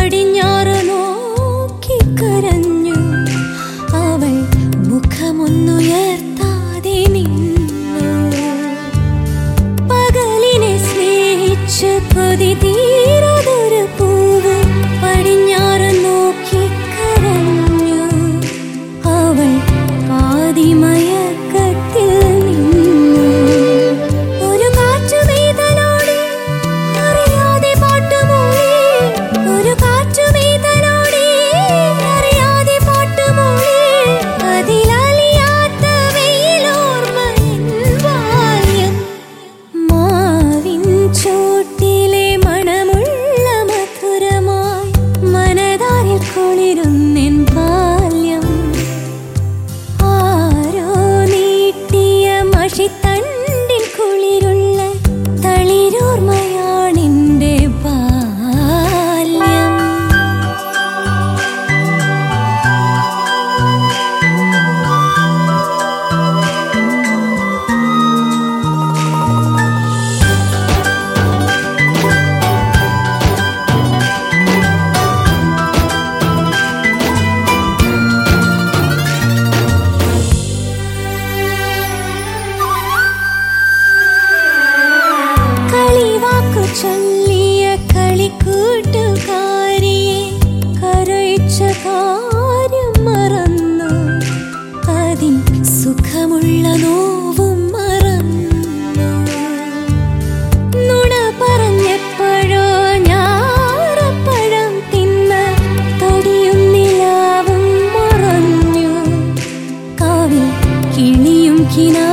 പടിഞ്ഞാറ് നോക്കി കരഞ്ഞു. അവൾ മുഖമൊന്നുയർത്താതെ നിന്നു. പകലിനെ സ്നേഹിച്ച് കൊതി തീരാതൊരു പൂവ് പടിഞ്ഞാറ് നോക്കി കരഞ്ഞു. അവൾ പാതിമയക്കത്തിൽ നിന്നു. ഒരു കാറ്റ് പെയ്തലോടി അറിയാതെ പാട്ടുമൂളി. ഒരു കാറ്റ് പെയ്തലോടി അറിയാതെ പാട്ടുമൂളി. അതിലലിയാത്ത വെയിലോർമ്മയിൻ ബാല്യം. മാവിൻ ചോട്ടിലെ മണമുള്ള മധുരമായി മനതാരിൽ കുളിരുന്നെൻ ബാല്യം. ആരോ നീട്ടിയ മഷിത്തണ്ടിൽ കുളിരുള്ള തളിരോർമ്മയാണെന്റെ ബാല്യം. കളിവാക്കു ചൊല്ലിയ കളിക്കൂട്ടുകാരിയെ കരയിച്ച കാര്യം മറന്നു. അതിൻ സുഖമുള്ള നോവും മറന്നു. നുണ പറഞ്ഞപ്പോഴോ ഞാറപ്പഴം തിന്ന തൊടിയും നിലാവും മറഞ്ഞു. കാവിൽ കിളിയും കിന